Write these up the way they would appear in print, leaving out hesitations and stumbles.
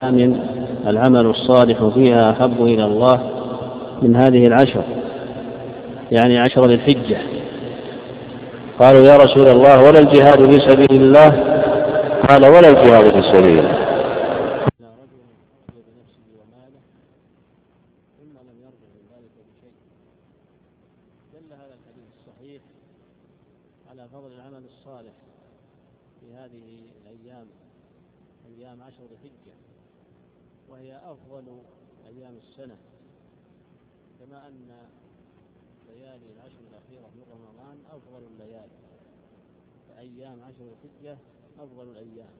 من العمل الصالح فيها أحب إلى الله من هذه العشر، يعني 10 ذي الحجة. قالوا يا رسول الله ولا الجهاد في سبيل الله؟ قال ولا الجهاد في سبيل الله. دل هذا الحديث الصحيح على فضل العمل الصالح في هذه الأيام، أيام 10 ذي الحجة، وهي أفضل أيام السنة، كما أن ليالي العشر الأخيرة من رمضان أفضل الليالي، فأيام 10 ذي الحجة أفضل الأيام.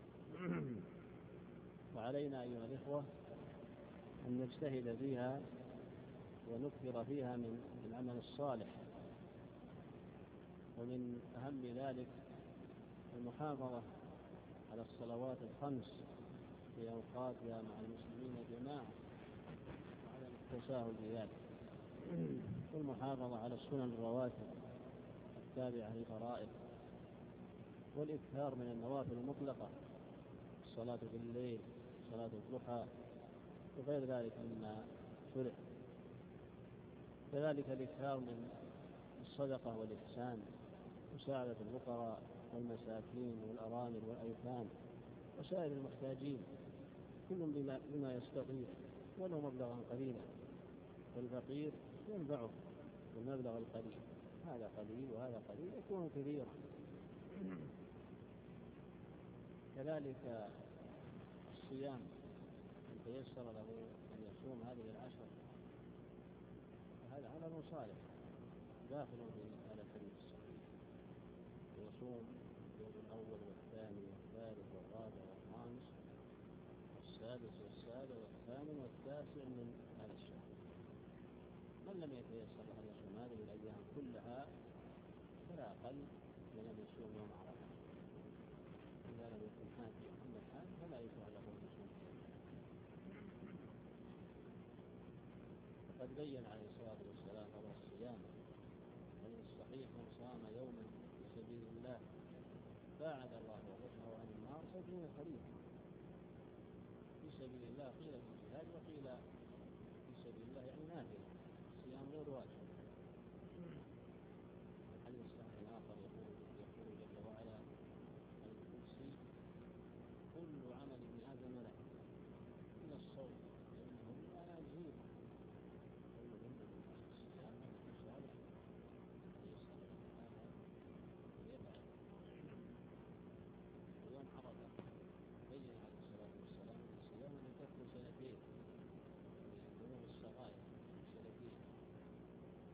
وعلينا أيها الإخوة أن نجتهد فيها ونكثر فيها من العمل الصالح، ومن أهم ذلك المحافظة على الصلوات الخمس في أوقاتها مع المسلمين جماعة، وعلى التساهل بذلك، والمحافظة على السنن الرواتب التابعة للفرائض، والإكثار من النوافل المطلقة، الصلاة في الليل، صلاة الضحى، وغير ذلك مما شرع. كذلك الإكثار من الصدقة والإحسان، مساعدة الفقراء والمساكين والأرامل والأيتام وسائر المحتاجين، كل بما يستطيع ولو مبلغا قليلا، والفقير ينفعه بالمبلغ القليل، هذا قليل وهذا قليل يكون كثيرا. كذلك الصيام، من تيسر له أن يصوم هذه العشر فهذا عمل صالح داخل في هذا الحديث الصحيح، يصوم اليوم الأول والثاني والثالث والرابع والخامس والسادس والسابع والثامن والتاسع من هذا الشهر. من لم يتيسر أن يصوم هذه الأيام كلها فلا أقل من أن يصوم يوم عرفة، إذا لم يكن حاجة أما الحاج فلا يشرع له أن يصوم. وقد بين عليه الصلاة والسلام فضل الصيام، ومن الصحيح من صام يوما في سبيل الله باعد الله وجهه عن النار 70 خريفا. في سبيل الله قيل في الجهاد وقيل في سبيل الله يعني نافلة، الصيام غير واجب. الحديث الصحيح الآخر يقول جل وعلا عن الكرسي كل عمل ابن آدم له إلا الصوم فإنه لا يجزيه ويوم عرفة بين عليه الصلاة والسلام الصيام يكفر سنتين من ذنوب الصغائر سنتين،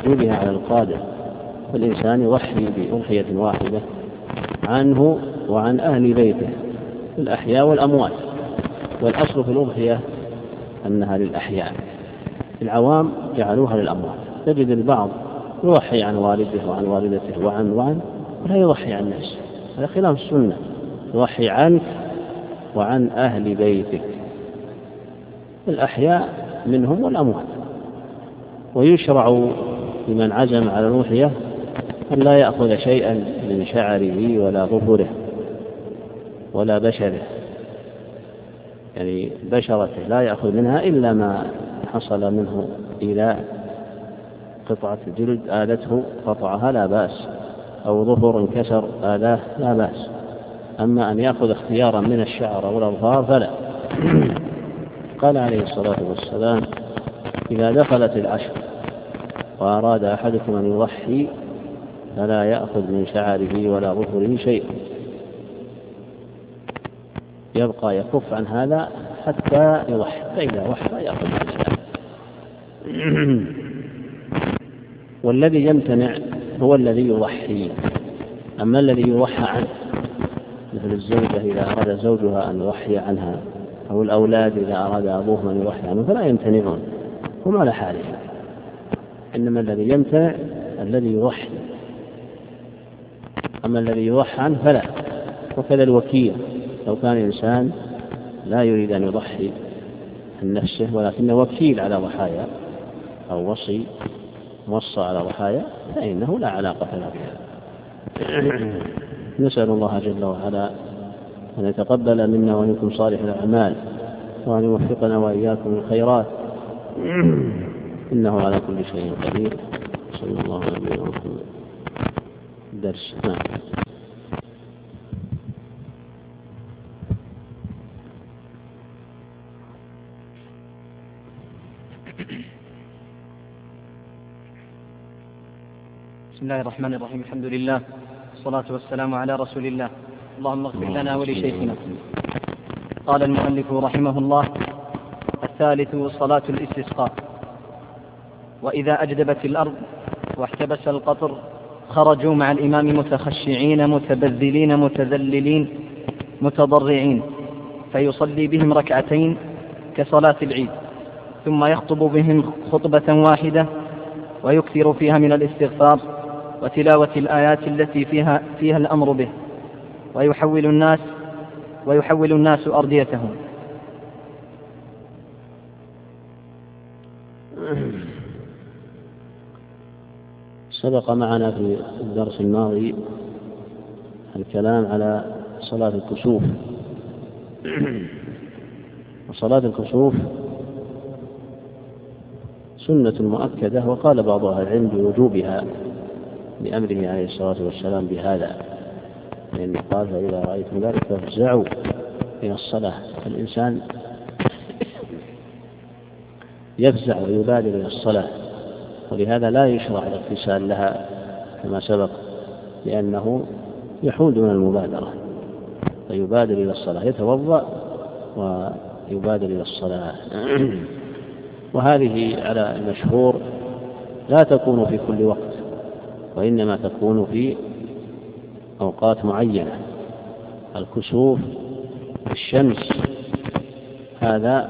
وجوبها على القادر، فالإنسان يضحي بأضحية واحدة عنه وعن أهل بيته الأحياء والأموات. والأصل في الأضحية أنها للأحياء، العوام جعلوها للأموات. تجد البعض يضحي عن والده وعن والدته وعن ولا يضحي عن نفسه، هذا خلاف السنة. يضحي عنك وعن أهل بيتك الأحياء منهم والأموات. ويشرع لمن عزم على الأضحية أن لا يأخذ شيئا من شعره ولا ظفره ولا بشره، يعني بشرته لا يأخذ منها إلا ما حصل منه إلى قطعة جلد آلته قطعها لا بأس، أو ظفر انكسر آلاه لا بأس. أما أن يأخذ اختيارا من الشعر والأظفار فلا. قال عليه الصلاة والسلام: إذا دخلت العشر وأراد أحدكم أن يضحي فلا يأخذ من شعره ولا ظفره شيئا، يبقى يكف عن هذا حتى يضحي، فإذا وحى يأخذ من شعره. والذي يمتنع هو الذي يضحي. أما الذي يضحى عنه مثل الزوجة إذا أراد زوجها أن يضحي عنها، أو الأولاد إذا أراد أبوهم أن يضحي عنه، فلا يمتنعون، هم على حالهم. إنما الذي يمتنع الذي يضحي، أما الذي يضحى عنه فلا. وكذا الوكيل، لو كان إنسان لا يريد أن يضحي عن نفسه ولكنه وكيل على ضحايا أو وصى على ضحايا، فإنه لا علاقة له بها. نسأل الله جل وعلا أن يتقبل منا ومنكم صالح الأعمال، وأن يوفقنا وإياكم الخيرات، إنه على كل شيء قدير. صلى الله عليه وسلم. درس. بسم الله الرحمن الرحيم. الحمد لله والصلاة والسلام على رسول الله. اللهم اغفر لنا ولشيخنا. قال المؤلف رحمه الله: الثالث صلاة الاستسقاء. وإذا أجدبت الأرض واحتبس القطر خرجوا مع الإمام متخشعين متبذلين متذللين متضرعين، فيصلي بهم ركعتين كصلاة العيد، ثم يخطب بهم خطبة واحدة ويكثر فيها من الاستغفار وتلاوة الآيات التي فيها الأمر به، ويحول الناس أرديتهم. سبق معنا في الدرس الماضي الكلام على صلاة الكسوف. وصلاة الكسوف سنة مؤكدة، وقال بعض أهل العلم بوجوبها لأمره عليه الصلاة والسلام بهذا، لأنه قال: فإذا رأيتم ذلك فافزعوا إلى الصلاة. الإنسان يفزع ويبادر إلى الصلاة، ولهذا لا يشرع الاغتسال لها كما سبق، لأنه يحول من المبادرة، فيبادر إلى الصلاة، يتوضأ ويبادر إلى الصلاة. وهذه على المشهور لا تكون في كل وقت، وإنما تكون في أوقات معينة. الكسوف الشمس هذا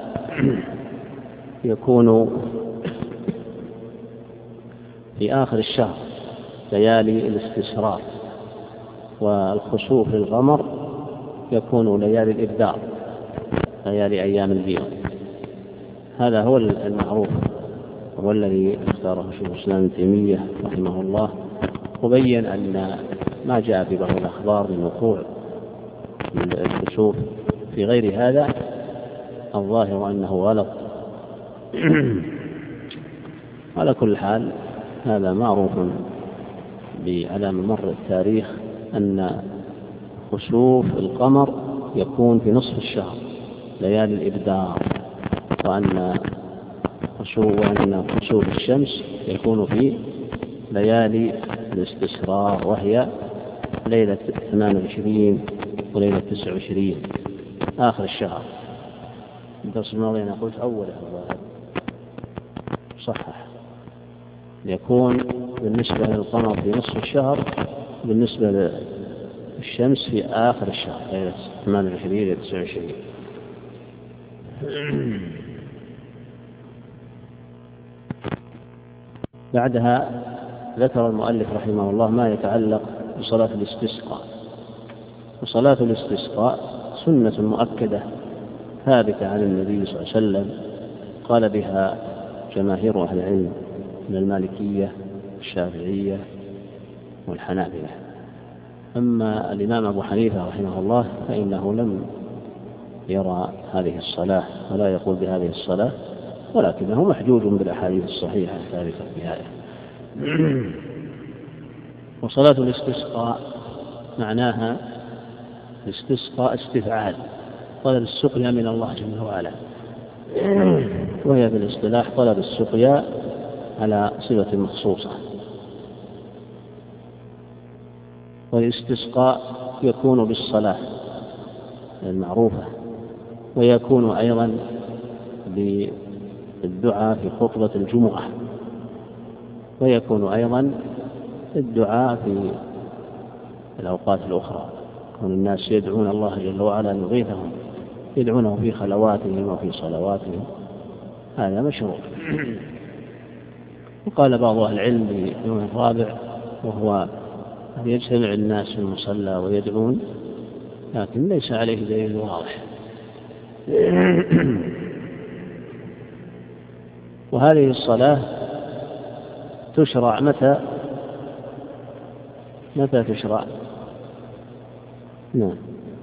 يكون في آخر الشهر ليالي الاستسراء، والخسوف القمر يكون ليالي الإبدار، ليالي أيام البيض. هذا هو المعروف، هو الذي اختاره شيخ الإسلام ابن تيمية رحمه الله، وبين أن ما جاء في بعض الأخبار من وقوع الكسوف في غير هذا الظاهر أنه غلط. على كل حال هذا معروف على مر التاريخ أن خسوف القمر يكون في نصف الشهر ليالي الإبدار، وأن خسوف الشمس يكون في ليالي الاستسرار، وهي ليلة 28 وليلة 29 آخر الشهر. الدرس الماضي أنا قلت أوله صحح يكون بالنسبة للقمر في نصف الشهر، بالنسبة للشمس في آخر الشهر، ليلة 28 إلى 29. بعدها ذكر المؤلف رحمه الله ما يتعلق بصلاة الاستسقاء. وصلاة الاستسقاء سنة مؤكدة ثابتة عن النبي صلى الله عليه وسلم، قال بها جماهير أهل العلم من المالكية والشافعية والحنابلة. أما الإمام أبو حنيفة رحمه الله فإنه لم يرى هذه الصلاة ولا يقول بهذه الصلاة، ولكنه محجوج بالأحاديث الصحيحة الثابتة بهذا. وصلاة الاستسقاء معناها الاستسقاء استفعال، طلب السقيا من الله جل وعلا، وهي في الاصطلاح طلب السقيا على صفة مخصوصة. والاستسقاء يكون بالصلاة المعروفة، ويكون أيضا بالدعاء في خطبة الجمعة، ويكون أيضا الدعاء في الأوقات الأخرى، كون الناس يدعون الله جل وعلا أن يغيثهم، يدعونه في خلواتهم وفي صلواتهم، هذا مشروع. وقال بعض أهل العلم بيوم الرابع، وهو أن يجتمع الناس في المصلى ويدعون، لكن ليس عليه دليل واضح. وهذه الصلاة تشرع متى تشرع؟ نعم،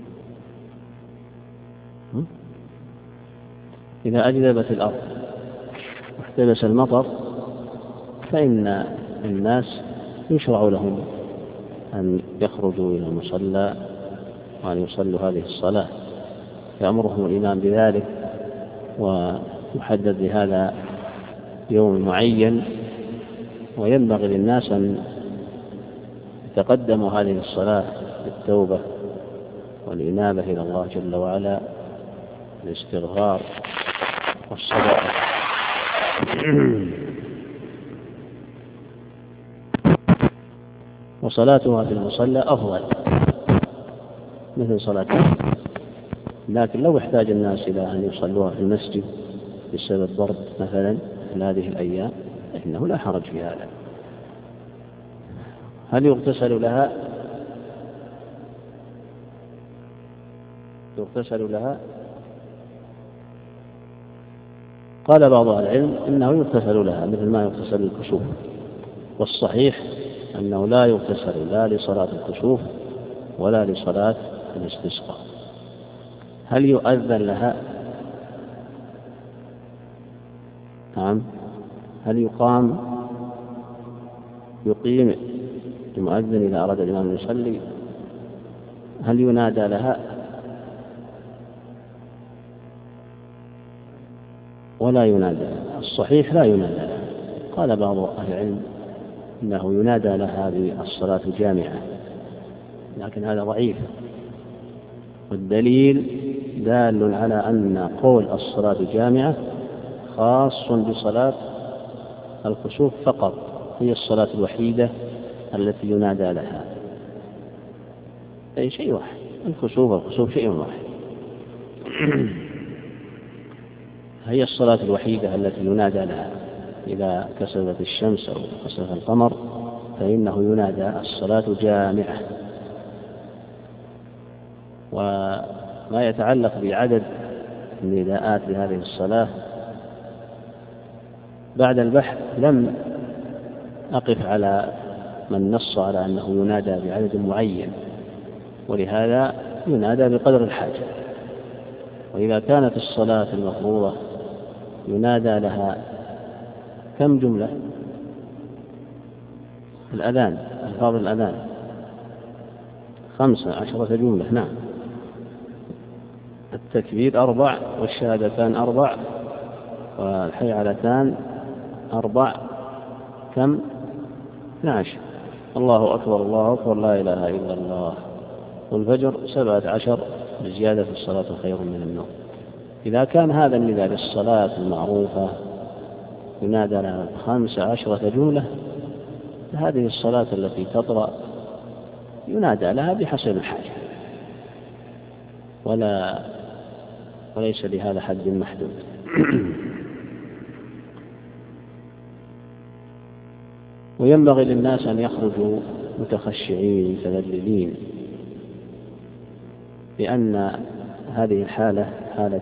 إذا أجذبت الأرض واحتبس المطر، فإن الناس يشرع لهم أن يخرجوا إلى المصلى وأن يصلوا هذه الصلاة، يأمرهم الإمام بذلك، ويحدد لهذا يوم معين، وينبغي للناس أن يتقدموا هذه الصلاة بالتوبة والإنابة إلى الله جل وعلا، الاستغفار والصلاة. وصلاتها في المصلى أفضل مثل صلاتها، لكن لو احتاج الناس إلى أن يصلوها في المسجد بسبب برد مثلا في هذه الأيام فإنه لا حرج في هذا. هل يغتسل لها؟ قال بعض أهل العلم إنه يغتسل لها مثل ما يغتسل للكسوف، والصحيح أنه لا يغتسل لا لصلاة الكسوف ولا لصلاة الاستسقاء. هل يؤذن لها؟ نعم. هل يقيم المؤذن إذا أراد الإمام أن يصلي؟ هل ينادى لها؟ ولا ينادى لها. الصحيح لا ينادى لها. قال بعض أهل العلم إنه ينادى لها بالصلاة الجامعة، لكن هذا ضعيف، والدليل دال على أن قول الصلاة الجامعة خاص بصلاة الكسوف فقط، هي الصلاة الوحيدة التي ينادى لها، أي شيء واحد، الكسوف شيء واحد. هي الصلاة الوحيدة التي ينادى لها، إذا كسفت الشمس أو كسف القمر فإنه ينادى الصلاة جامعة. وما يتعلق بعدد النداءات لهذه الصلاة، بعد البحث لم أقف على من نص على أنه ينادى بعدد معين، ولهذا ينادى بقدر الحاجة. وإذا كانت الصلاة المفروضة ينادى لها كم جملة؟ الأذان، ألفاظ الأذان 15 جملة. نعم. التكبير 4 والشهادتان 4 والحيعلتان 4، كم؟ 12. الله أكبر الله أكبر لا إله إلا الله. والفجر 17 بزيادة الصلاة خير من النوم. إذا كان هذا النداء للصلاة المعروفة ينادى لها 15 جملة، فهذه الصلاة التي تطرأ ينادى لها بحسب الحاجة، وليس لهذا حد محدود. وينبغي للناس أن يخرجوا متخشعين متذللين، لأن هذه الحالة، حالة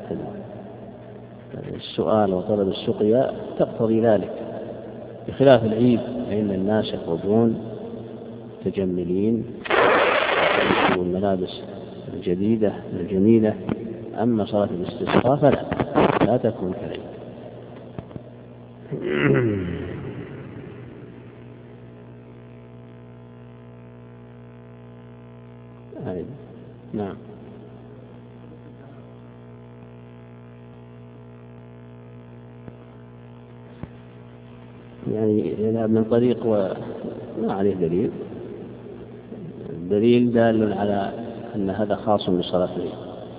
السؤال وطلب السقيا، تقتضي ذلك، بخلاف العيد فإن الناس يخرجون متجملين والملابس الجديدة الجميلة. أما صلاة الاستسقاء فلا تكون كالعيد. نعم. يعني يذهب من طريق وما عليه دليل، دليل دال على أن هذا خاص بصلاة العيد.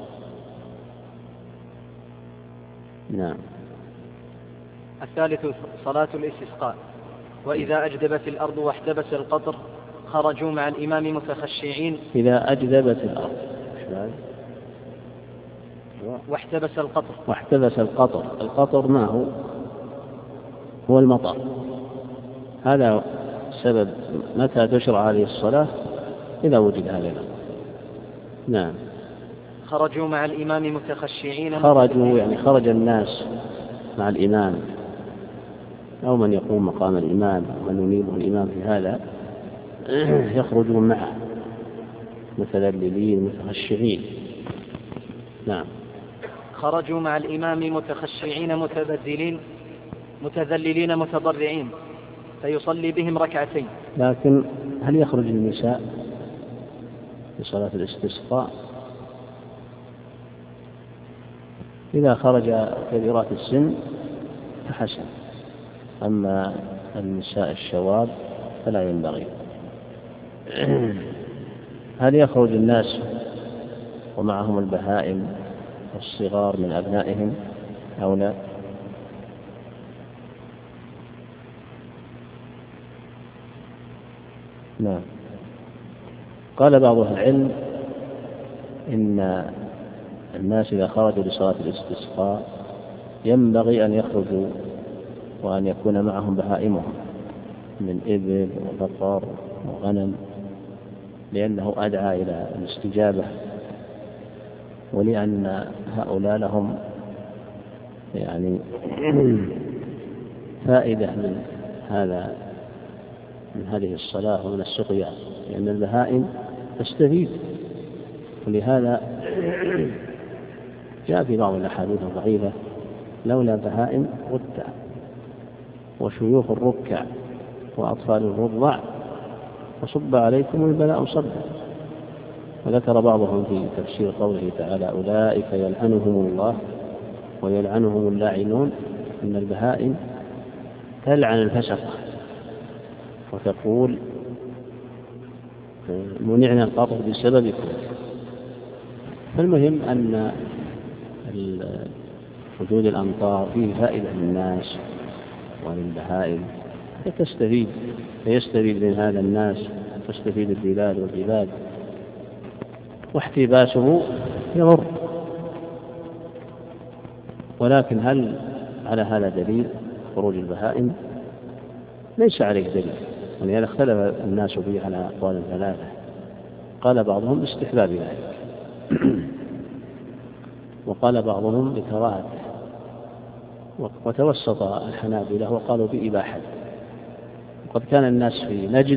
نعم. الثالث صلاة الاستسقاء. وإذا أجدبت الأرض واحتبس القطر خرجوا مع الإمام متخشعين. إذا أجدبت الأرض واحتبس القطر. واحتبس القطر. القطر ما هو المطر. هذا سبب متى تشرع هذه الصلاة إذا وجد هذا الأمر. نعم. خرجوا مع الإمام متخشعين. خرجوا يعني خرج الناس مع الإمام أو من يقوم مقام الإمام ومن ينيبه الإمام في هذا، يخرجون معه متذللين متخشعين. نعم. خرجوا مع الإمام متخشعين متذللين متضرعين، فيصلي بهم ركعتين. لكن هل يخرج النساء في صلاة الاستسقاء؟ إذا خرج كبيرات السن فحسن، أما النساء الشواب فلا ينبغي. هل يخرج الناس ومعهم البهائم والصغار من أبنائهم أو لا؟ نعم. قال بعض أهل العلم إن الناس إذا خرجوا لصلاة الاستسقاء ينبغي أن يخرجوا وأن يكون معهم بهائمهم من إبل وبقر وغنم، لأنه أدعى إلى الاستجابة، ولأن هؤلاء لهم يعني فائدة من هذه الصلاة ومن السقيا، لأن البهائم تستفيد. ولهذا جاء في بعض الأحاديث الضعيفة: لولا بهائم رتع وشيوخ الركع وأطفال الرضع وصب عليكم البلاء صبا. وذكر بعضهم في تفسير قوله تعالى: أولئك يلعنهم الله ويلعنهم اللاعنون، إن البهائم تلعن الفسقة وتقول: منعنا القطر بسببكم. فالمهم أن وجود الأمطار فيه فائدة للناس وللبهائم، فيستفيد من هذا الناس، تستفيد البلاد والعباد، واحتباسه يضر. ولكن هل على هذا دليل خروج البهائم؟ ليس عليه دليل، ولهذا اختلف الناس فيه على أقوال ثلاثة. قال بعضهم باستحباب ذلك، وقال بعضهم بكراهته، وتوسط الحنابلة وقالوا بإباحة. وقد كان الناس في نجد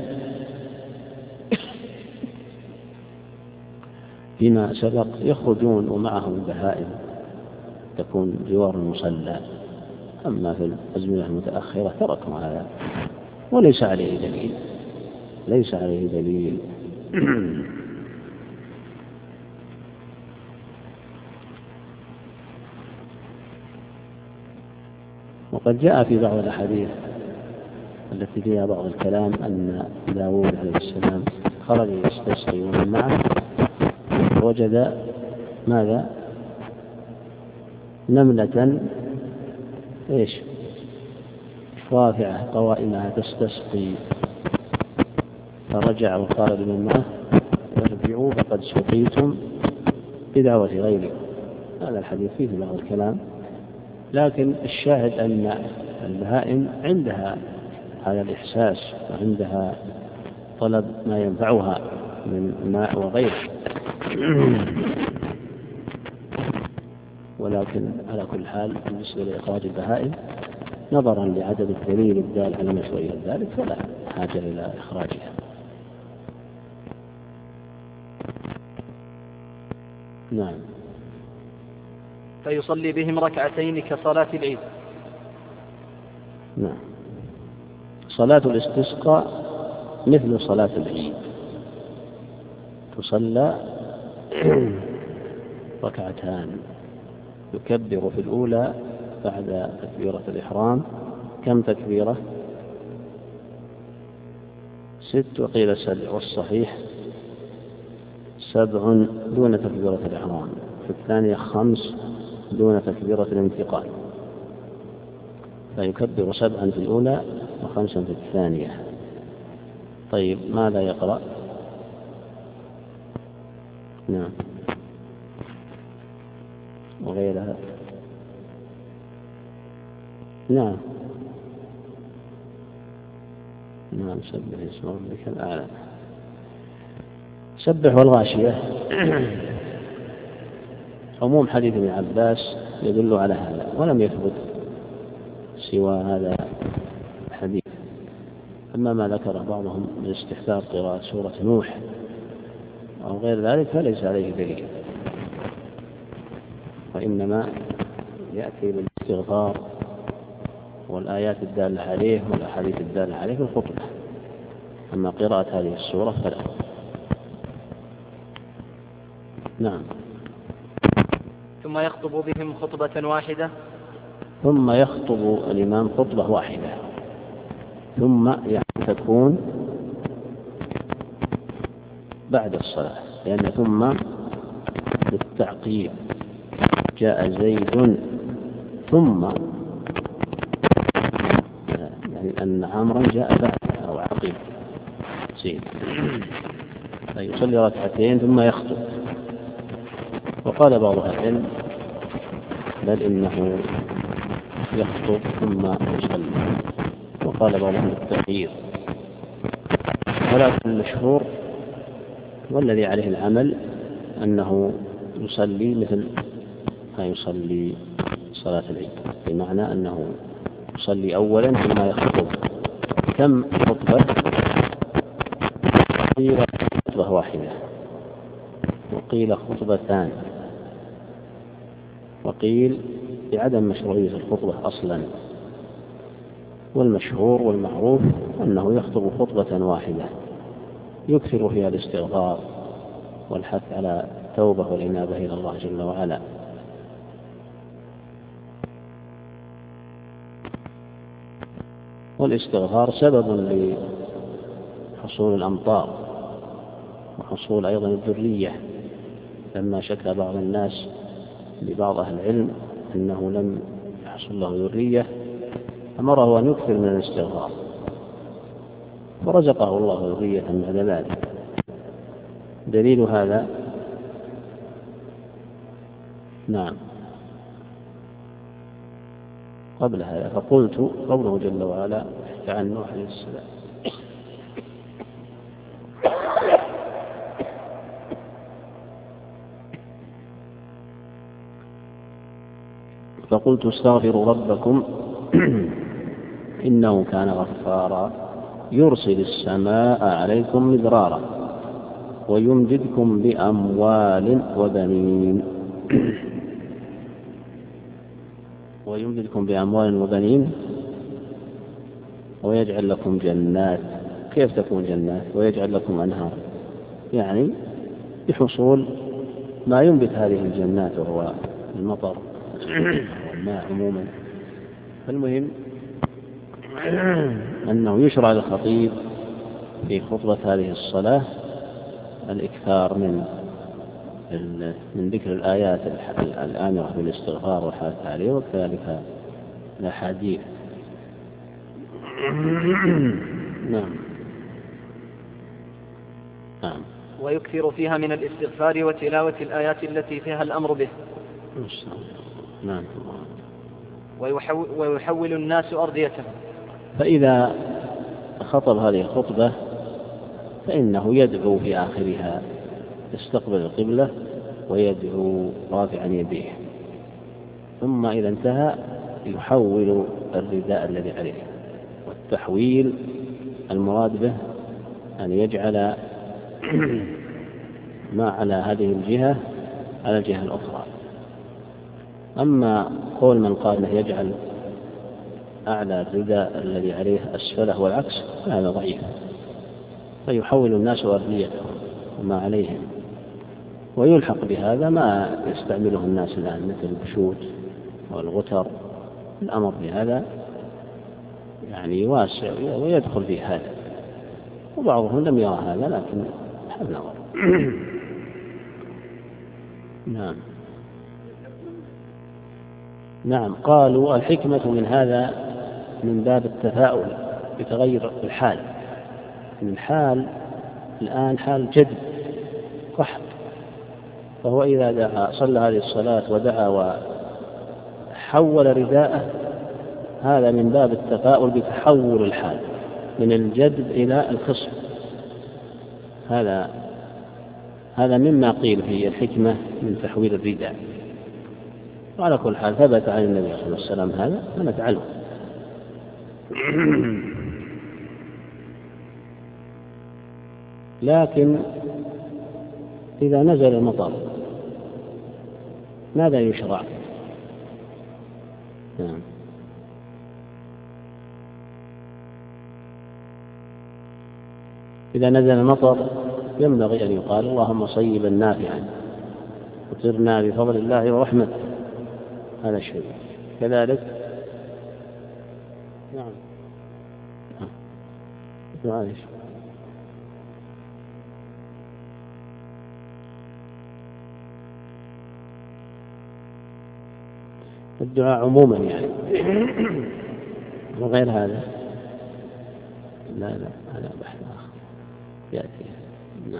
فيما سبق يخرجون ومعهم البهائم تكون جوار المصلى، أما في الأزمنة المتأخرة تركوا هذا وليس عليه دليل، ليس عليه دليل. وقد جاء في بعض الأحاديث التي فيها بعض الكلام أن داود عليه السلام خرج يستسقي ومن معه وجد ماذا؟ نملة رافعة قوائمها تستسقي، فرجع وقال لمن معه ارجعوا فقد سقيتم بدعوة غيركم. هذا الحديث فيه بعض الكلام، لكن الشاهد أن البهائم عندها هذا الإحساس وعندها طلب ما ينفعها من ماء وغيره. ولكن على كل حال بالنسبة لإخراج البهائم نظرا لعدم الدليل الدال على مشروعية ذلك فلا حاجة إلى إخراجها. نعم. فيصلي بهم ركعتين كصلاة العيد. نعم. صلاة الاستسقاء مثل صلاة العيد، تصلى ركعتان، يكبر في الأولى بعد تكبيرة الإحرام كم تكبيرة؟ 6 وقيل 7، والصحيح 7 دون تكبيرة الإحرام، في الثانية 5 دون تكبيرة الانتقال، فيكبر 7 في الأولى و5 في الثانية. طيب ماذا يقرأ؟ نعم. وغيرها. نعم. نعم. سبح اسم ربك الأعلى. سبح والغاشية. عموم حديث ابن عباس يدل على هذا، ولم يثبت سوى هذا الحديث. أما ما ذكر بعضهم من استحباب قراءة سورة نوح أو غير ذلك فليس عليه دليل، وإنما يأتي بالاستغفار والآيات الدالة عليه والأحاديث الدالة عليه في الخطبة. أما قراءة هذه السورة فلا. نعم. ثم يخطب بهم خطبة واحدة. ثم يخطب الإمام خطبة واحدة، ثم تكون بعد الصلاة، لأن ثم للتعقيب، جاء زيد ثم، يعني أن عمرا جاء بعد أو عقب زيد، فيصلي ركعتين ثم يخطب. وقال بعض أهل العلم بل إنه يخطب ثم يصلي، وقال بعضهم التغيير، ولكن المشهور والذي عليه العمل أنه يصلي مثل ما يصلي صلاة العيد، بمعنى أنه يصلي أولا ثم يخطب. كم خطبة؟ قيل خطبة واحدة، وقيل خطبتان، وقيل بعدم مشروعية الخطبة أصلا. والمشهور والمعروف أنه يخطب خطبة واحدة يكثر فيها الاستغفار والحث على التوبة والإنابة إلى الله جل وعلا. والاستغفار سبب لحصول الأمطار وحصول أيضا الذرية، لما شكى بعض الناس لبعض أهل العلم أنه لم يحصل له ذرية أمره أن يكثر من الاستغفار، ورزقه الله ذرية بعد ذلك. دليل هذا نعم قبل هذا، فقلت قوله جل وعلا عن نوح عليه السلام فقلت استغفروا ربكم إنه كان غفارا يرسل السماء عليكم مدرارا ويمددكم بأموال وبنين ويمددكم بأموال وبنين ويجعل لكم جنات. كيف تكون جنات؟ ويجعل لكم أنهار، يعني بحصول ما ينبت هذه الجنات وهو المطر والماء عموما. فالمهم أنه يشرع للخطيب في خطبة هذه الصلاة الإكثار من ذكر الآيات الآمرة بالاستغفار والحث عليه، وكذلك الأحاديث نعم. نعم. ويكثر فيها من الاستغفار وتلاوة الآيات التي فيها الأمر به. نعم. ويحول الناس أرضيتهم. فإذا خطب هذه الخطبة فإنه يدعو في آخرها، يستقبل القبلة ويدعو رافعا يديه، ثم إذا انتهى يحول الرداء الذي عليه. والتحويل المراد به أن يجعل ما على هذه الجهة على الجهة الأخرى. أما قول من قال أنه يجعل أعلى الرداء الذي عليه أسفله والعكس فهذا ضعيف، فيحول الناس أرديتهم وما عليهم. ويلحق بهذا ما يستعمله الناس الآن مثل البشوت والغتر. الأمر بهذا يعني واسع ويدخل فيه هذا، وبعضهم لم يرى هذا لكن حل نظر. نعم. نعم. قالوا الحكمة من هذا من باب التفاؤل بتغير الحال. الحال الآن حال جد قحط، فهو إذا دعا صلى هذه الصلاة ودعا وحول رداءه هذا من باب التفاؤل بتحول الحال من الجدب إلى الخصب. هذا مما قيل في الحكمة من تحويل الرداء. وعلى كل حال ثبت عن النبي صلى الله عليه وسلم هذا فنفعله. لكن إذا نزل المطر ماذا يشرع؟ نعم. إذا نزل المطر ينبغي أن يقال اللهم صيبا نافعا وطرنا بفضل الله ورحمته. هذا الشيء كذلك. نعم. معلش. الدعاء عموما يعني وغير هذا لا هذا بحث آخر يأتي. نعم.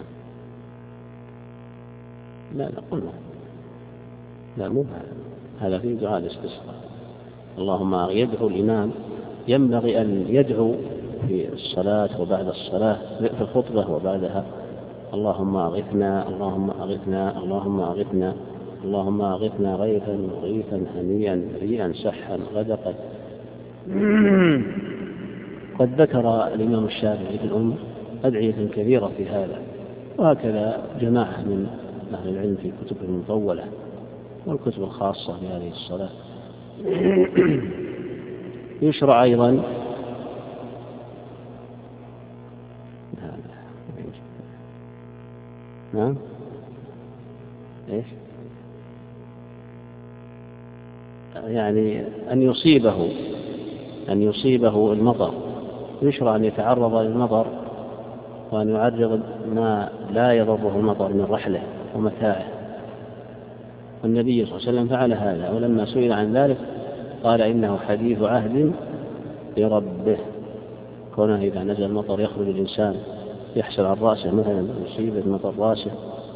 لا قلنا لا مو هذا في دعاء الاستسقاء. اللهم يدعو الإمام ينبغي أن يدعو في الصلاة وبعد الصلاة في الخطبة وبعدها اللهم أغثنا اللهم أغثنا اللهم أغثنا اللهم أغثنا غيثا هنيئا مريئا سحا غدقا. قد ذكر الإمام الشافعي في الأم أدعية كثيرة في هذا، وهكذا جماعة من أهل العلم في كتب المطولة والكتب الخاصة بهذه الصلاة. يشرع أيضا نعم إيش يعني أن يصيبه المطر، يشرع أن يتعرض للمطر وأن يعرض ما لا يضره المطر من رحله ومتاعه. والنبي صلى الله عليه وسلم فعل هذا، ولما سئل عن ذلك قال إنه حديث عهد بربه، كونه إذا نزل المطر يخرج الإنسان يحصل عن رأسه مثلا يصيب المطر رأسه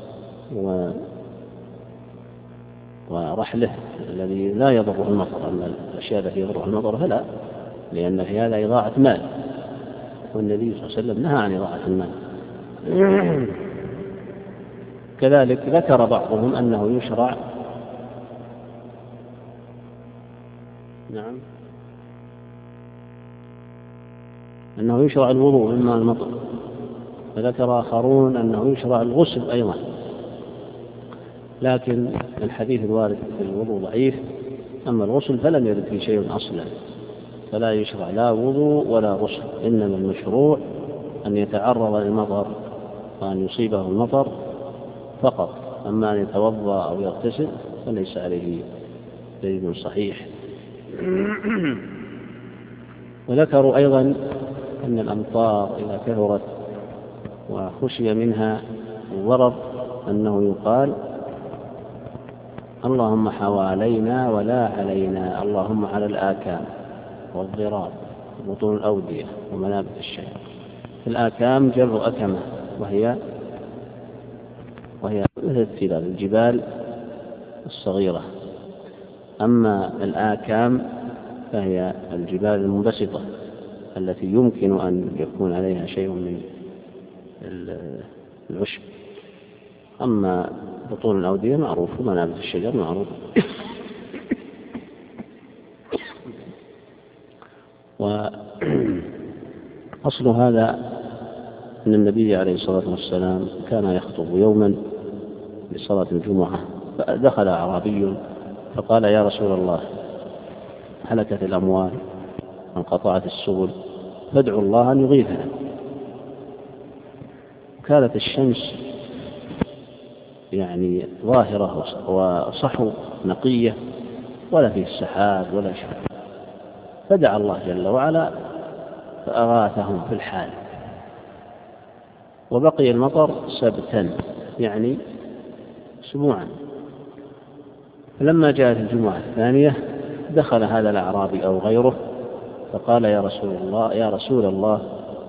ورحله الذي لا يضره المطر. أما الأشياء التي يضره المطر فلا، لأن في هذا إضاعة مال، والنبي صلى الله عليه وسلم نهى عن إضاعة المال. كذلك ذكر بعضهم أنه يشرع أنه يشرع الوضوء من ماء المطر، وذكر آخرون أنه يشرع الغسل أيضا، لكن الحديث الوارد في الوضوء ضعيف. أما الغسل فلم يرد فيه شيء أصلا، فلا يشرع لا وضوء ولا غسل، إنما المشروع أن يتعرض للمطر وأن يصيبه المطر فقط. أما أن يتوضأ أو يغتسل فليس عليه دليل صحيح. وذكروا أيضا أن الأمطار إذا كثرت وخشي منها الضرر أنه يقال اللهم حوالينا ولا علينا، اللهم على الآكام والضراب بطون الأودية ومنابت الشجر. الآكام جر أكمة وهي مثل التلال الجبال الصغيرة. أما الآكام فهي الجبال المنبسطة التي يمكن أن يكون عليها شيء من العشب. أما بطون الأودية معروف ومنابت الشجر معروف. وأصل هذا أن النبي عليه الصلاة والسلام كان يخطب يوما لصلاة الجمعة، فدخل أعرابي فقال: يا رسول الله، هلكت الأموال وانقطعت السبل، فادعوا الله أن يغيثنا. كانت الشمس يعني ظاهرة وصحو نقية ولا فيه السحاب ولا شيء، فدعا الله جل وعلا فأغاثهم في الحال، وبقي المطر سبتا يعني أسبوعا. فلما جاءت الجمعة الثانية دخل هذا الأعرابي أو غيره فقال: يا رسول الله،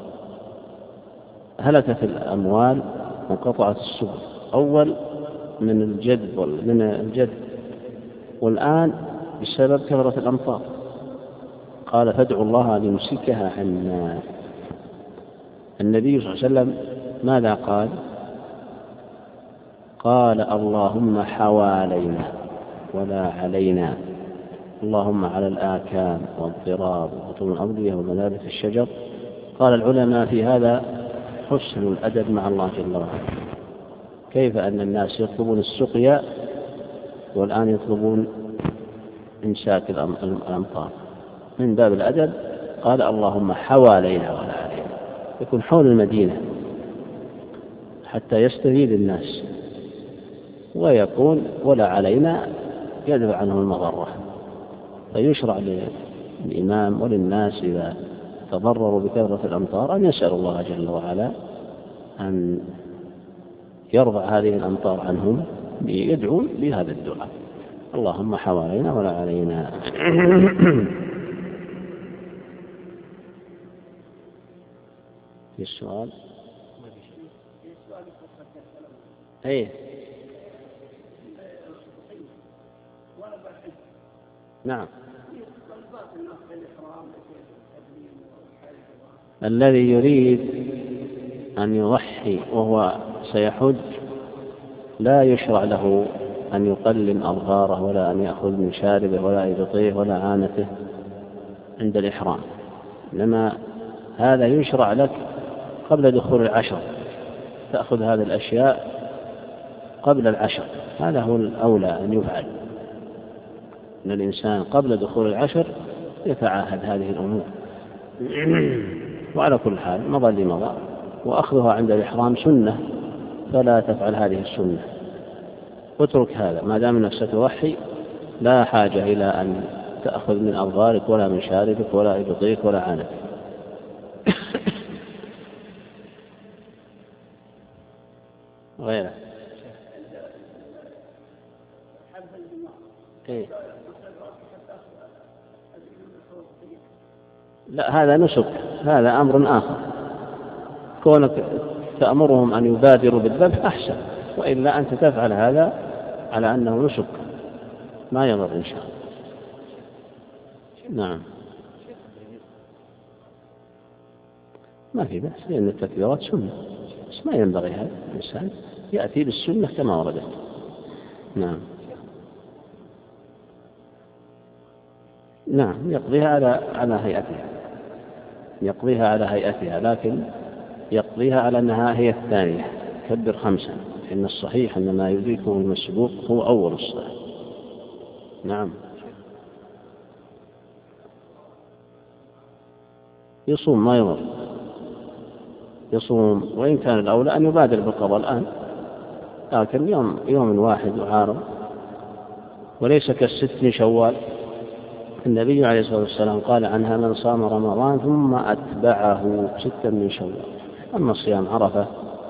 هلكت الأموال وانقطعت السبل، أول من الجد والآن بسبب كثرة الأمطار. قال: فادعوا الله أن يمسكها عنا. النبي صلى الله عليه وسلم ماذا قال؟ قال: اللهم حوالينا ولا علينا، اللهم على الآكام والضراب وبطون الأودية ومنابت الشجر. قال العلماء في هذا حسن الأدب مع الله جل وعلا. كيف أن الناس يطلبون السقيا والآن يطلبون إمساك الأمطار؟ من باب الأدب قال: اللهم حوالينا ولا علينا، يكون حول المدينة حتى يستفيد الناس، ويكون ولا علينا يدفع عنه المضرة. فيشرع للإمام وللناس إذا تضرروا بكثرة الأمطار أن يسأل الله جل وعلا أن يرفع هذه الأمطار عنهم، يدعو بهذا الدعاء: اللهم حوالينا ولا علينا. في السؤال؟ ايه نعم. الذي يريد أن يضحي وهو سيحج لا يشرع له أن يقلم أظفاره ولا أن يأخذ من شاربه ولا إبطيه ولا عانته عند الإحرام، إنما هذا يشرع لك قبل دخول العشر، تأخذ هذه الأشياء قبل العشر. هذا هو الأولى أن يفعل، أن الإنسان قبل دخول العشر يتعاهد هذه الأمور. وعلى كل حال مضى لمضى، وأخذها عند الإحرام سنة، فلا تفعل هذه السنة، واترك هذا ما دام أنك ستضحي. لا حاجة إلى أن تأخذ من أظفارك ولا من شاربك ولا إبطيك ولا عانتك. غيره إيه؟ لا، هذا نسك، هذا أمر آخر. كونك تأمرهم أن يبادروا بالذبح أحسن، وإلا أنت تفعل هذا على أنه نسك ما يضر إن شاء الله. نعم، ما في بأس، لأن التكبيرات سنة، بس ما ينبغي هذا الإنسان يأتي بالسنة كما وردت. نعم نعم، يقضيها على هيئتها، يقضيها على هيئتها، لكن يقضيها على أنها هي الثانية، كبر 5. إن الصحيح أن ما يدركه المسبوق هو أول الصلاة. نعم، يصوم ما يمر، يصوم، وإن كان الأولى أن يبادر بالقضاء الآن، لكن يوم واحد يعارض، وليس كالست من شوال. النبي عليه الصلاة والسلام قال عنها: من صام رمضان ثم أتبعه 6 من شوال. أما صيام عرفة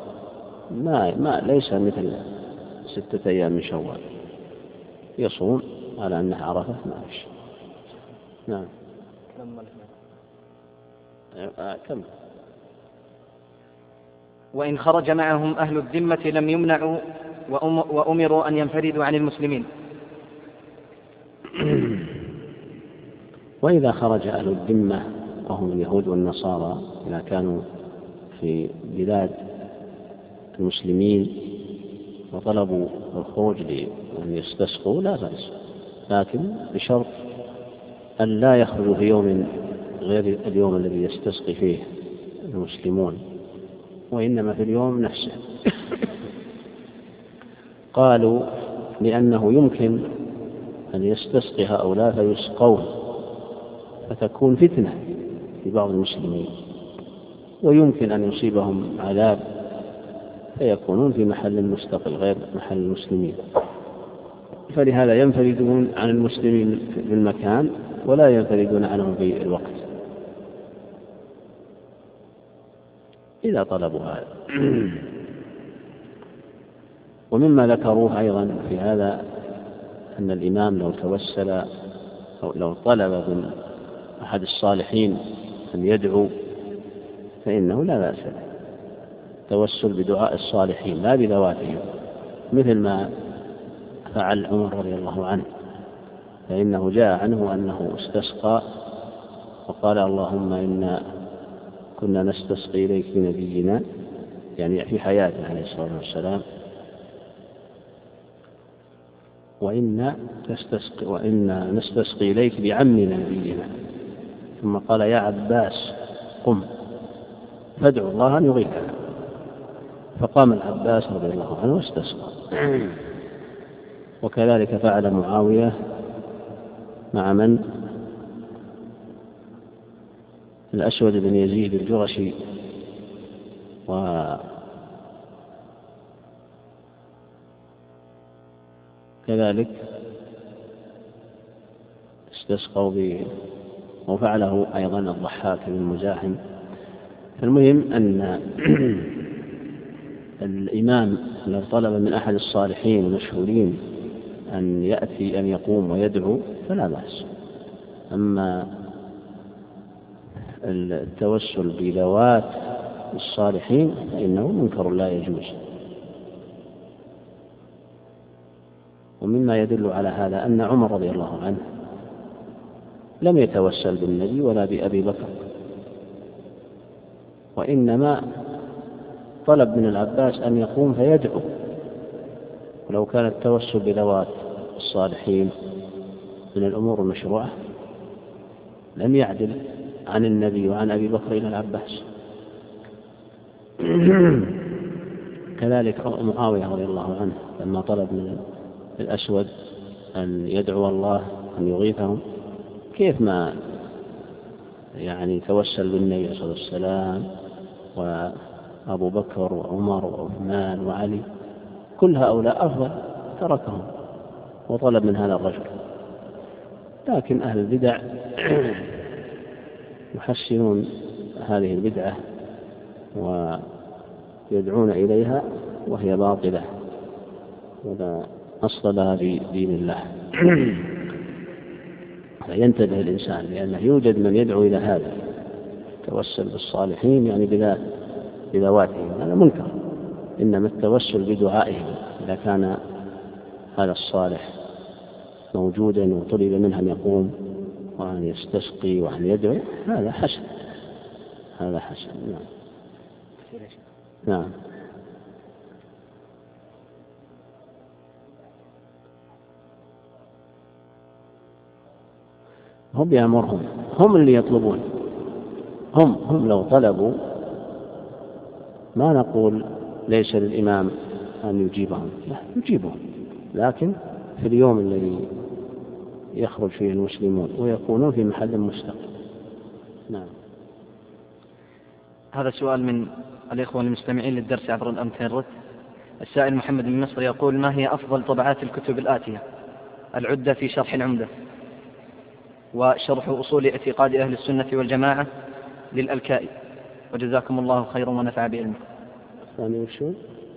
ليس مثل 6 أيام من شوال، يصوم على أنها عرفة ما فيش. نعم. كم. وإن خرج معهم أهل الذمة لم يمنعوا وأمروا أن ينفردوا عن المسلمين. وإذا خرج أهل الذمة وهم اليهود والنصارى إذا كانوا في بلاد المسلمين وطلبوا الخروج لأن يستسقوا لا بأس، لكن بشرط أن لا يخرجوا في يوم غير اليوم الذي يستسقي فيه المسلمون، وإنما في اليوم نفسه. قالوا لأنه يمكن أن يستسقي هؤلاء فيسقون فتكون فتنة لبعض المسلمين، ويمكن أن يصيبهم عذاب فيكونون في محل مستقل غير محل المسلمين، فلهذا ينفردون عن المسلمين في المكان ولا ينفردون عنهم في الوقت إذا طلبوا هذا. ومما ذكروه أيضا في هذا أن الإمام لو توسل أو لو طلب من أحد الصالحين أن يدعو فإنه لا بأس به، توسل بدعاء الصالحين لا بذواتهم، مثل ما فعل عمر رضي الله عنه، فإنه جاء عنه أنه استسقى وقال اللهم إنا كنا نستسقي إليك بنبينا، يعني في حياته عليه الصلاة والسلام، وإنا نستسقي إليك بعمنا نبينا، ثم قال يا عباس قم فادعو الله أن يغيثنا، فقام العباس رضي الله عنه واستسقى. وكذلك فعل معاوية مع من؟ الأسود بن يزيد الجرشي، وكذلك استسقوا وفعله أيضا الضحاك بن مزاحم. المهم أن الإمام لو طلب من أحد الصالحين المشهورين أن يأتي أن يقوم ويدعو فلا بأس. أما التوسل بذوات الصالحين فإنه منكر لا يجوز. ومما يدل على هذا أن عمر رضي الله عنه لم يتوسل بالنبي ولا بأبي بكر، وإنما طلب من العباس أن يقوم فيدعو. ولو كان التوسل بذوات الصالحين من الأمور المشروعة لم يعدل عن النبي وعن أبي بكر إلى العباس. كذلك معاوية رضي الله عنه لما طلب من الأسود أن يدعو الله أن يغيثهم، كيف ما يعني توسل بالنبي صلى الله عليه وسلم وأبو بكر وعمر وعثمان وعلي، كل هؤلاء أفضل، تركهم وطلب من هذا الرجل. لكن أهل البدع يحسنون هذه البدعة ويدعون إليها وهي باطلة ولا أصل لها في دين الله. فينتبه الإنسان، لأنه يوجد من يدعو إلى هذا التوسل بالصالحين يعني بذواتهم، هذا منكر. إنما التوسل بدعائهم إذا كان هذا الصالح موجودا وطلب منه أن يقوم وأن يستسقي وأن يدعو هذا حسن، هذا حسن. نعم. نعم. هم يأمرهم، هم اللي يطلبون، هم لو طلبوا ما نقول ليس للإمام أن يجيبهم، لا يجيبهم، لكن في اليوم الذي يخرج فيه المسلمون ويكونون في محل مستقل. نعم. هذا سؤال من الإخوة المستمعين للدرس عبر الإنترنت. السائل محمد بن مصر يقول: ما هي أفضل طبعات الكتب الآتية؟ العدة في شرح العمدة، وشرح أصول اعتقاد أهل السنة والجماعة للألكائي، وجزاكم الله خيرا ونفع بعلمه. ثاني وشو؟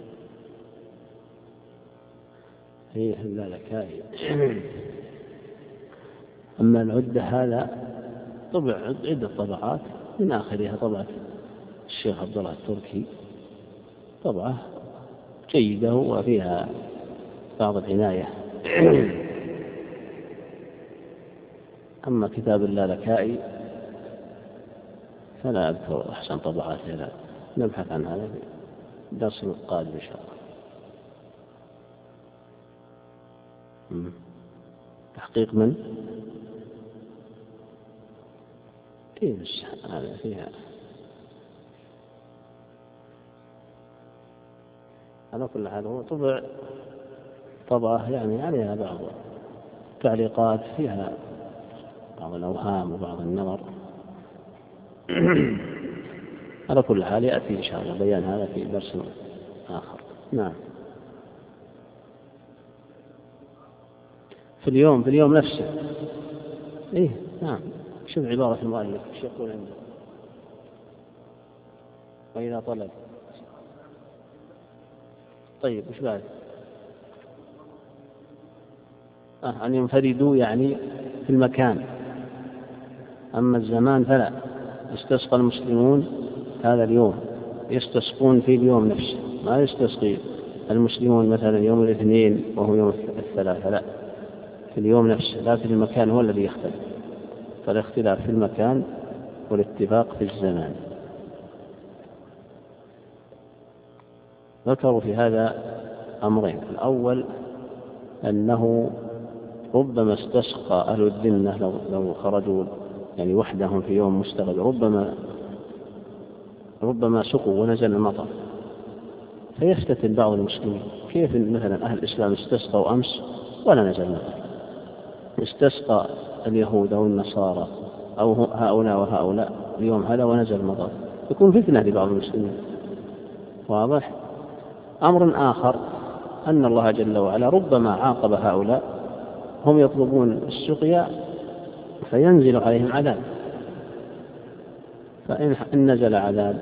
هي الألكائي. أما العدة هذا طبع عدة طبعات من آخرها طبعة الشيخ عبد الله التركي، طبعة جيدة وفيها بعض العناية. أما كتاب اللالكائي فلا أذكر أحسن طبعاته، لا نبحث عن هذا في الدرس القادم إن شاء الله. تحقيق من؟ إيه بس هذا فيها على كل حال هو طبعة يعني عليها بعض تعليقات فيها بعض الأوهام وبعض النظر. على كل حال يأتي إن شاء الله بيان هذا في درس آخر. نعم. في اليوم نفسه. إيه نعم. شوف عبارة المؤلف ايش يقول عنده. وإذا طلب. طيب وش بعد؟ أن ينفردوا يعني في المكان، أما الزمان فلا. يستسقى المسلمون هذا اليوم، يستسقون في اليوم نفسه، ما يستسقي المسلمون مثلا يوم الاثنين وهو يوم الثلاثاء، لا، في اليوم نفسه، لكن المكان هو الذي يختلف، فالاختلاف في المكان والاتفاق في الزمان. ذكروا في هذا أمرين: الأول أنه ربما استسقى أهل الذمة لو خرجوا يعني وحدهم في يوم مستقل، ربما سقوا ونزل المطر، فيفتتن بعض المسلمين كيف مثلا أهل الإسلام استسقوا أمس ولا نزل المطر، استسقى اليهود أو النصارى أو هؤلاء وهؤلاء اليوم هذا ونزل المطر، يكون فتنة لبعض المسلمين. واضح؟ أمر آخر أن الله جل وعلا ربما عاقب هؤلاء، هم يطلبون السقيا فينزل عليهم عذاب، فإن نزل عذاب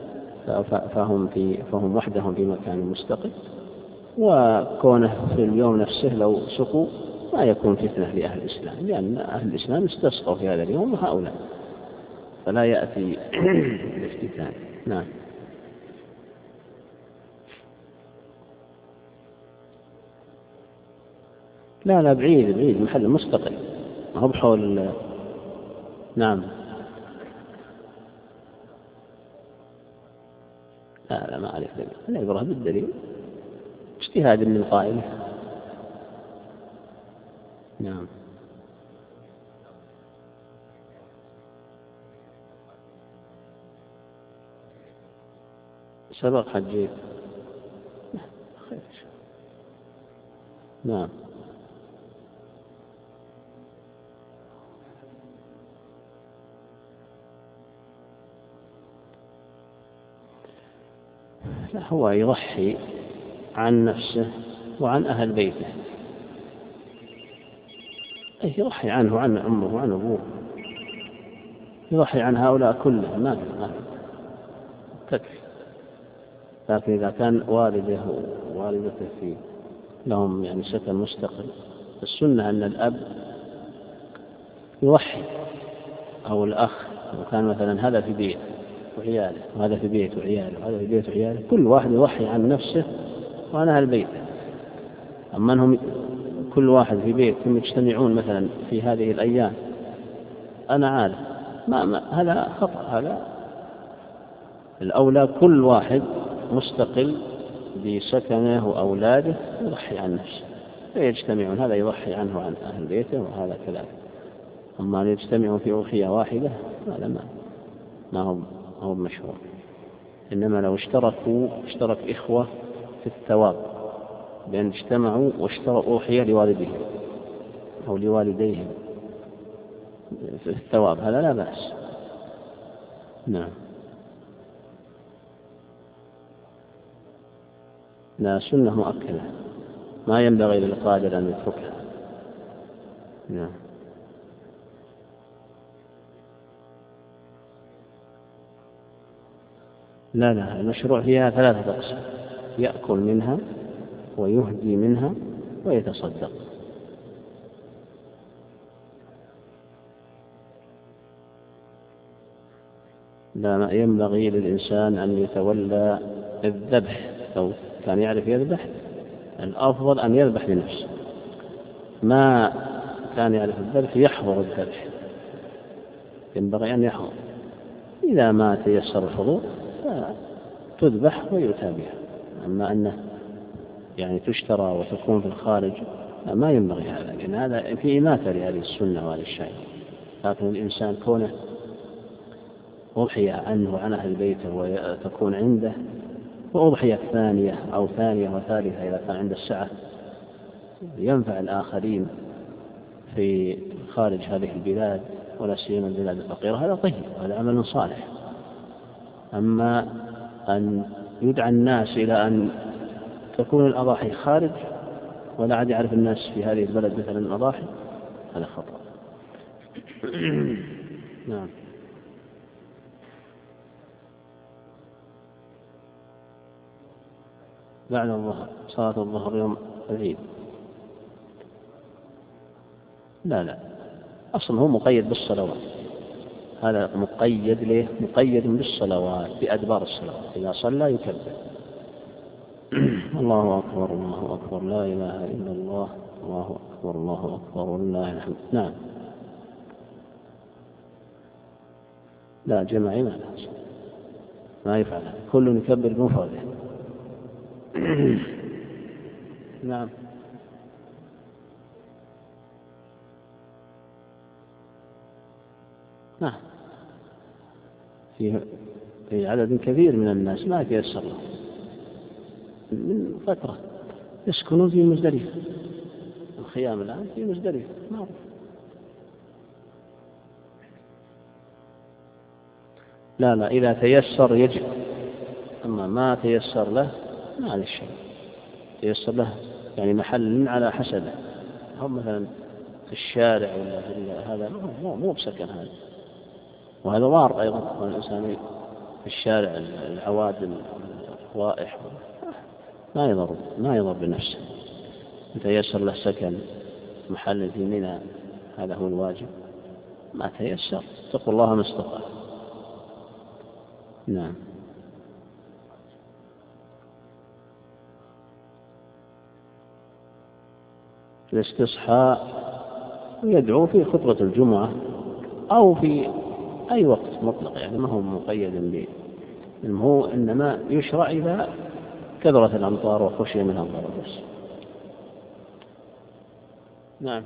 فهم وحدهم في مكان مستقل، وكونه في اليوم نفسه لو سقوا ما يكون فتنة لأهل الإسلام، لأن أهل الإسلام استسقوا في هذا اليوم وهؤلاء، فلا يأتي الافتتان. نعم. لا بعيد محل مستقل، ما هو بحول. نعم. لا ما أعرف دليل، العبرة بالدليل، اجتهاد من قائله. نعم. سبق حجيت. خير. نعم. لا، هو يضحي عن نفسه وعن أهل بيته، يضحي عنه وعن أمه وعن أبوه، يضحي عن هؤلاء كلهم ما تكفي. لكن إذا كان والده ووالدته في لهم يعني سكن مستقل، السنة أن الأب يضحي، أو الأخ، وكان مثلا هذا في بيت وعياله وهذا في بيت وعياله وهذا في بيت وعياله، كل واحد يضحي عن نفسه وعن أهل بيته. أما أنهم كل واحد في بيت ثم يجتمعون مثلا في هذه الأيام، أنا عارف هذا خطأ. هذا الأولى كل واحد مستقل بسكنه وأولاده يضحي عن نفسه، فيجتمعون، هذا يضحي عنه وعن أهل بيته وهذا كذلك. أما أن يجتمعوا في أخية واحدة هذا ما هو مشهور. إنما لو اشترك إخوة في الثواب بأن اجتمعوا واشتروا أخية لوالدهم أو لوالديهم في الثواب، هذا لا بأس. نعم. لا، سنة مؤكدة ما ينبغي للقادر أن يتركها. نعم. لا، المشروع فيها 3 أقسام: يأكل منها ويهدي منها ويتصدق. لا ينبغي للإنسان أن يتولى الذبح. لو كان يعرف يذبح الأفضل أن يذبح لنفسه، ما كان يعرف الذبح يحضر الذبح، ينبغي أن يحضر. إذا ما تيسر الحضور فتذبح ويؤتى بها. أما أنه يعني تشترى وتكون في الخارج ما ينبغي هذا، لأن هذا في إماتة لهذه السنة وهذا الشيء. لكن الإنسان كونه أضحية عنه وعن أهل بيته وتكون عنده، وأضحية ثانية أو ثانية وثالثة إذا كان عنده السعة ينفع الآخرين في خارج هذه البلاد ولا سيما البلاد الفقيرة، هذا طيب، هذا عمل صالح. أما أن يدعى الناس إلى أن تكون الأضاحي خارج ولا عاد يعرف الناس في هذه البلد مثلا الأضاحي، هذا خطأ. نعم. بعد الظهر، صلاة الظهر يوم العيد. لا أصلا هو مقيد بالصلوات، هذا مقيد ليه؟ مقيد بالصلوات، بأدبار الصلوات، إذا صلى يكبر. الله أكبر الله أكبر لا إله إلا الله الله أكبر الله أكبر ولله الحمد. نعم. لا جماعي ما يفعل، كل يكبر بمفرده. نعم. نعم. في عدد كبير من الناس ما يتيسر لهم من فترة يسكنون في مزدلفة، الخيام الآن في مزدلفة معروف. لا إذا تيسر يجب، أما ما تيسر له ما عليه شيء. تيسر له يعني محل على حسبه، هم مثلا في الشارع ولا في هذا مو بسكن هذا، وهذا ضار أيضا. الإنسان في الشارع العوادم الروائح ما يضر بنفسه. تيسر له سكن محل في منى هذا هو الواجب، ما تيسر اتقوا الله ما استطاع. نعم. الاستصحاء يدعو في خطبة الجمعة أو في أي وقت مطلق، يعني ما هو مقيد به، هو إنما يشرع إذا كثرت الأمطار وخشي منها الضرر بس. نعم.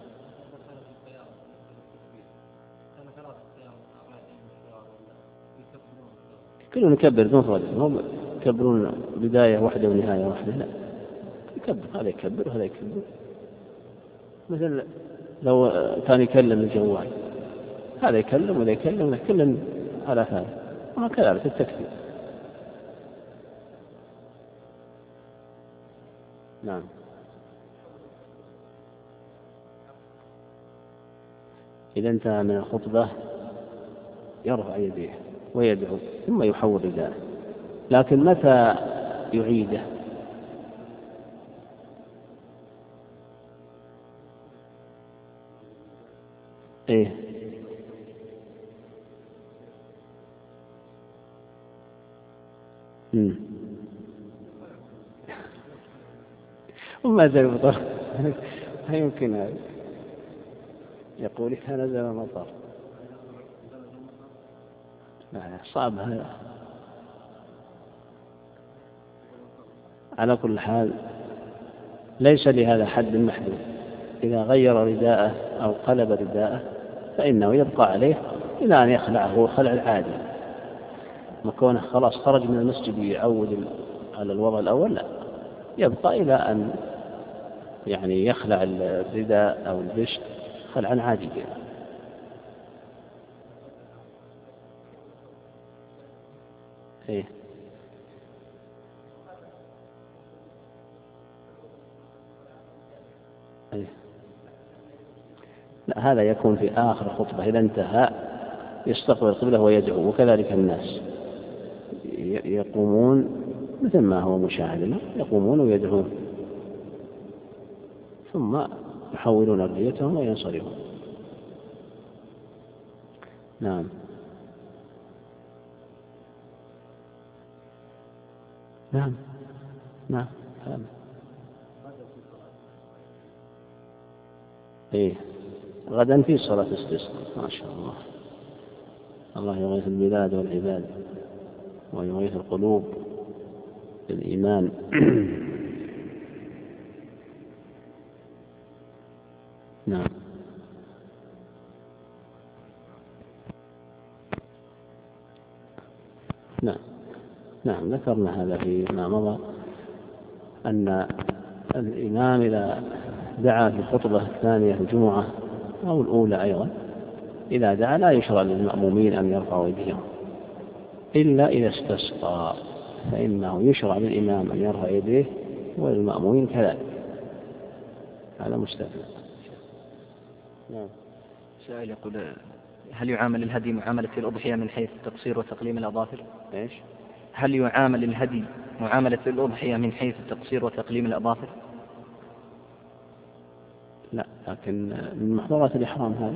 كلهم يكبر بمفرده، هم يكبرون بداية واحدة ونهاية واحدة، لا يكبر، هذا يكبر وهذا يكبر. مثل لو كان يكلم الجوال، هذا يكلم ولا يكلم كل على هذا، وهكذا التكبير. نعم. إذا انتهى من الخطبة يرفع يديه ويدعو ثم يحول رداءه، لكن متى يعيده؟ إيه؟ وما زال المطر. لا يمكن هذا، يقول كان نزل المطر. صعب هذا. على كل حال ليس لهذا حد محدود، إذا غير رداءه أو قلب رداءه فإنه يبقى عليه إلى أن يخلعه خلع العادي. مكونه خلاص خرج من المسجد يعود على الوضع الأول، لا، يبقى إلى أن يعني يخلع الرداء أو البشت خلعا عاديا. إيه؟ إيه؟ لا، هذا يكون في آخر خطبة، إذا انتهى يستقبل القبلة ويدعو، وكذلك الناس يقومون مثل ما هو مشاهد، يقومون ويدعون ثم يحولون أرديتهم وينصرفون. نعم. نعم نعم هذا إيه غدا في صلاة استسقاء ما شاء الله. الله يغيث البلاد والعباد ويغيث القلوب بالإيمان. نعم نعم نعم ذكرنا هذا فيما مضى أن الإمام إذا دعا في الخطبة الثانية في الجمعة أو الأولى أيضا إذا دعا لا يشرع للمأمومين أن يرفعوا أيديهم إلا إذا استسقى، فإنه يشرع للإمام أن يرفع يديه وللمأمومين كذلك. هذا مستثنى. نعم. سائل يقول هل يعامل الهدي معاملة الأضحية من حيث التقصير وتقليم الأظافر؟ إيش؟ هل يعامل الهدي معاملة الأضحية من حيث التقصير وتقليم الأظافر؟ لا، لكن من محظورات الإحرام هذا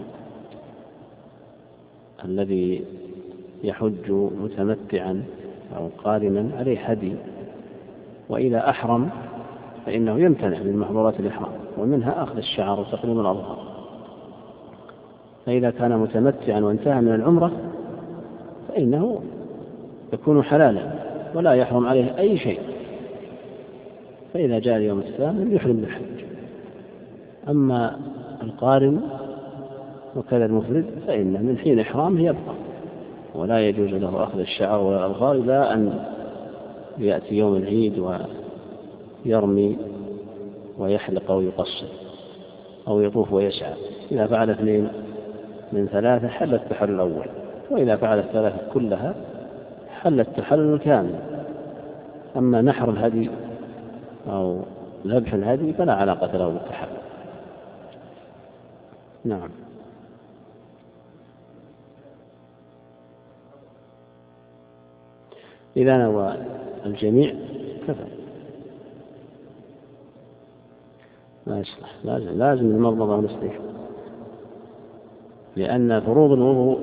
الذي يحج متمتعا أو قارنا عليه هدي، وإذا أحرم فإنه يمتنع من محظورات الإحرام، ومنها أخذ الشعر وتقليم الأظفار. فإذا كان متمتعا وانتهى من العمرة فإنه يكون حلالا ولا يحرم عليه أي شيء، فإذا جاء اليوم الثامن يحرم بالحج. أما القارن وكذا المفرد فإن من حين إحرامه يبقى، ولا يجوز له أخذ الشعر ولا الأظفار إلا أن يأتي يوم العيد ويرمي ويحلق أو يقصر أو يطوف ويسعى. إذا فعل 2 من 3 حل التحلل الأول، وإذا فعل 3 كلها حل التحلل الكامل. أما نحر الهدي أو ذبح الهدي فلا علاقة له بالتحلل. نعم. إذا نوى الجميع كفى، لا يصلح، لازم المضمضة والاستنشاق، لأن فروض الوضوء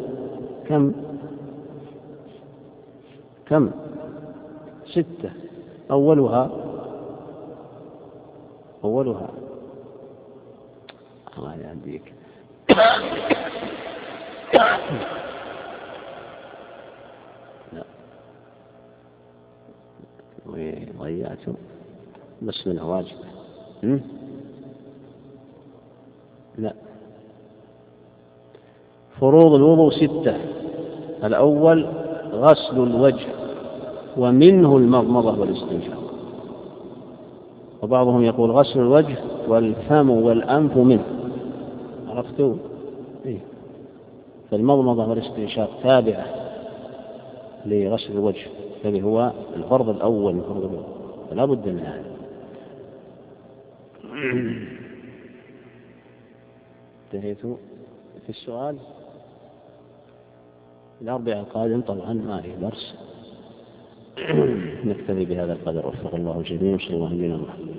كم 6. أولها الله يهديك لا وضيعته بس من واجب. لا، فروض الوضوء 6. الأول غسل الوجه ومنه المضمضة والاستنشاق، وبعضهم يقول غسل الوجه والفم والأنف منه. عرفتوا؟ فالمضمضة والاستنشاق تابعة لغسل الوجه الذي هو الفرض الأول من فرض الوضوء، فلا بد من هذا. انتهيت في السؤال. الأربعاء القادم طبعا ما في درس. نكتفي بهذا القدر. وفق الله الجميع. صلى الله عليه وسلم.